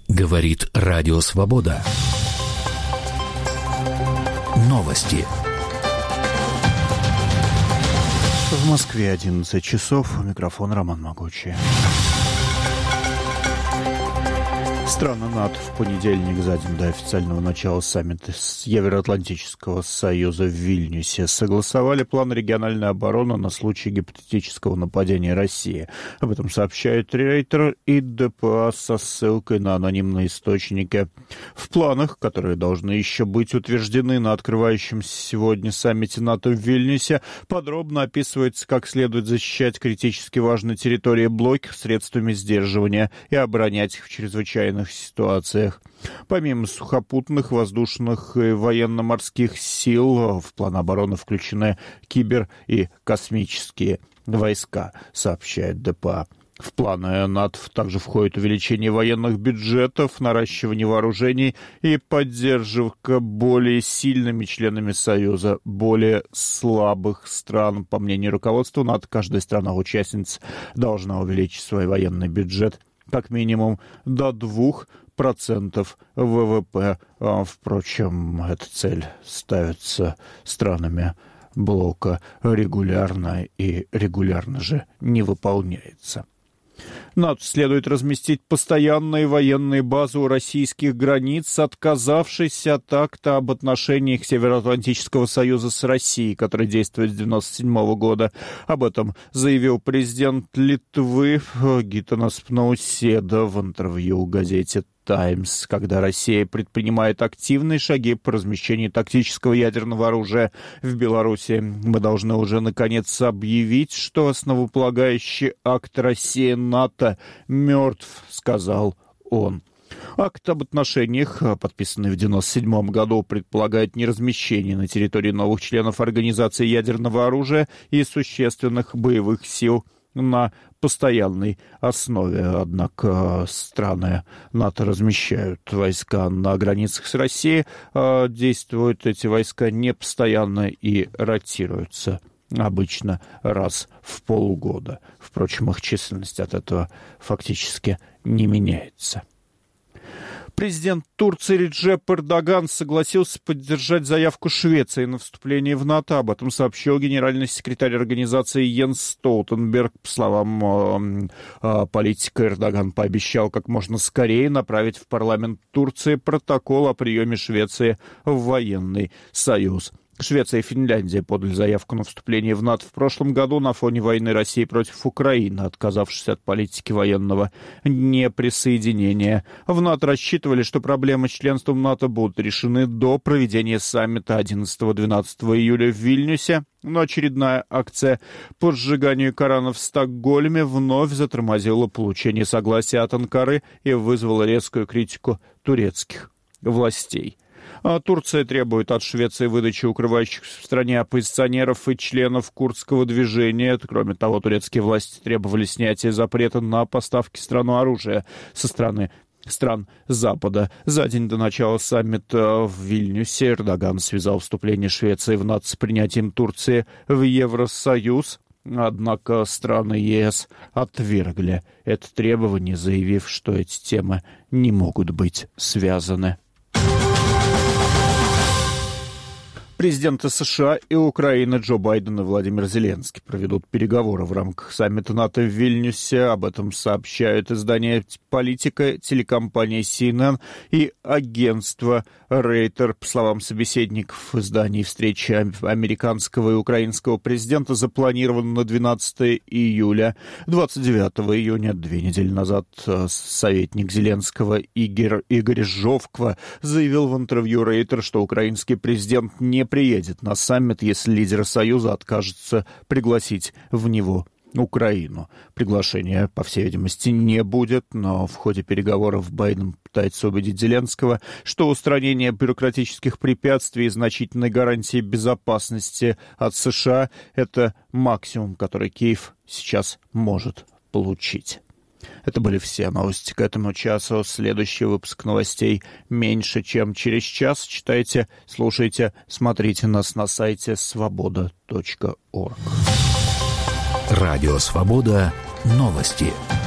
Говорит Радио Свобода. Новости. В Москве 11 часов. У микрофона Роман Могучий. Страны НАТО в понедельник, за день до официального начала саммита Евроатлантического союза в Вильнюсе, согласовали план региональной обороны на случай гипотетического нападения России. Об этом сообщает Рейтер и ДПА со ссылкой на анонимные источники. В планах, которые должны еще быть утверждены на открывающемся сегодня саммите НАТО в Вильнюсе, подробно описывается, как следует защищать критически важные территории блока средствами сдерживания и оборонять их в чрезвычайных ситуациях. Помимо сухопутных, воздушных и военно-морских сил, в план обороны включены кибер- и космические войска, сообщает ДПА. В планы НАТО также входит увеличение военных бюджетов, наращивание вооружений и поддержка более сильными членами Союза более слабых стран. По мнению руководства НАТО, каждая страна-участница должна увеличить свой военный бюджет как минимум до 2% ВВП. Впрочем, эта цель ставится странами блока регулярно и регулярно же не выполняется. НАТО следует разместить постоянные военные базы у российских границ, отказавшись от акта об отношениях Североатлантического союза с Россией, который действует с 1997 года. Об этом заявил президент Литвы Гитанас Науседа в интервью газете «Таймс», когда Россия предпринимает активные шаги по размещению тактического ядерного оружия в Беларуси. Мы должны уже наконец объявить, что основополагающий акт России-НАТО мертв, сказал он. Акт об отношениях, подписанный в 1997 году, предполагает неразмещение на территории новых членов Организации ядерного оружия и существенных боевых сил на постоянной основе. Однако страны НАТО размещают войска на границах с Россией. Действуют эти войска не постоянно и ротируются обычно раз в полгода. Впрочем, их численность от этого фактически не меняется. Президент Турции Реджеп Эрдоган согласился поддержать заявку Швеции на вступление в НАТО. Об этом сообщил генеральный секретарь организации Йенс Столтенберг. По словам политика, Эрдоган пообещал как можно скорее направить в парламент Турции протокол о приеме Швеции в военный союз. Швеция и Финляндия подали заявку на вступление в НАТО в прошлом году на фоне войны России против Украины, отказавшись от политики военного неприсоединения. В НАТО рассчитывали, что проблемы с членством НАТО будут решены до проведения саммита 11-12 июля в Вильнюсе, но очередная акция по сжиганию Корана в Стокгольме вновь затормозила получение согласия от Анкары и вызвала резкую критику турецких властей. Турция требует от Швеции выдачи укрывающихся в стране оппозиционеров и членов курдского движения. Кроме того, турецкие власти требовали снятия запрета на поставки в страну оружия со стороны стран Запада. За день до начала саммита в Вильнюсе Эрдоган связал вступление Швеции в НАТО с принятием Турции в Евросоюз. Однако страны ЕС отвергли это требование, заявив, что эти темы не могут быть связаны. Президенты США и Украины Джо Байден и Владимир Зеленский проведут переговоры в рамках саммита НАТО в Вильнюсе. Об этом сообщают издания «Политика», телекомпания CNN и агентство Рейтер. По словам собеседников изданий, встреча американского и украинского президента запланирована на 12 июля. 29 июня, 2 недели назад, советник Зеленского Игорь Жовква заявил в интервью Рейтер, что украинский президент не приедет на саммит, если лидеры Союза откажутся пригласить в него Украину. Приглашения, по всей видимости, не будет, но в ходе переговоров Байден пытается убедить Зеленского, что устранение бюрократических препятствий и значительной гарантии безопасности от США – это максимум, который Киев сейчас может получить. Это были все новости к этому часу. Следующий выпуск новостей меньше, чем через час. Читайте, слушайте, смотрите нас на сайте svoboda.org. Радио «Свобода». Новости.